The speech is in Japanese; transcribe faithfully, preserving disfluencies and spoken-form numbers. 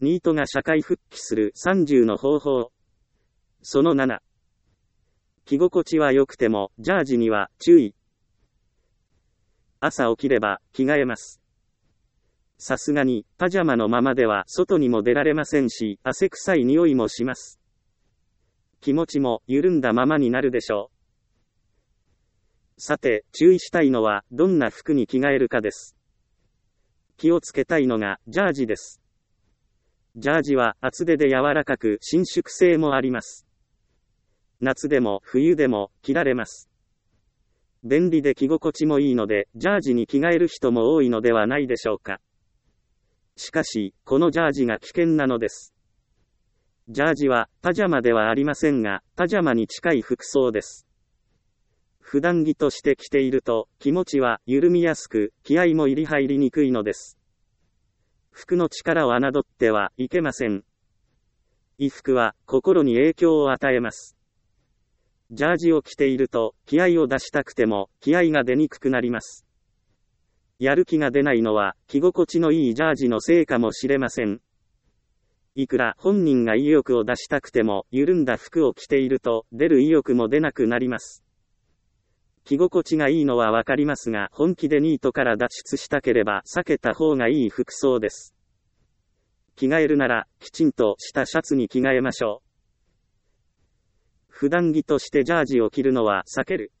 ニートが社会復帰するさんじゅうの方法。そのなな。着心地は良くても、ジャージには注意。朝起きれば着替えます。さすがにパジャマのままでは外にも出られませんし、汗臭い匂いもします。気持ちも緩んだままになるでしょう。さて、注意したいのはどんな服に着替えるかです。気をつけたいのがジャージです。ジャージは厚手で柔らかく伸縮性もあります。夏でも冬でも着られます。便利で着心地もいいので、ジャージに着替える人も多いのではないでしょうか。しかし、このジャージが危険なのです。ジャージはパジャマではありませんが、パジャマに近い服装です。普段着として着ていると、気持ちは緩みやすく、気合も入り入りにくいのです。服の力を侮ってはいけません。衣服は心に影響を与えます。ジャージを着ていると、気合を出したくても、気合が出にくくなります。やる気が出ないのは、着心地のいいジャージのせいかもしれません。いくら本人が意欲を出したくても、緩んだ服を着ていると、出る意欲も出なくなります。着心地がいいのはわかりますが、本気でニートから脱出したければ避けた方がいい服装です。着替えるなら、きちんとしたシャツに着替えましょう。普段着としてジャージを着るのは避ける。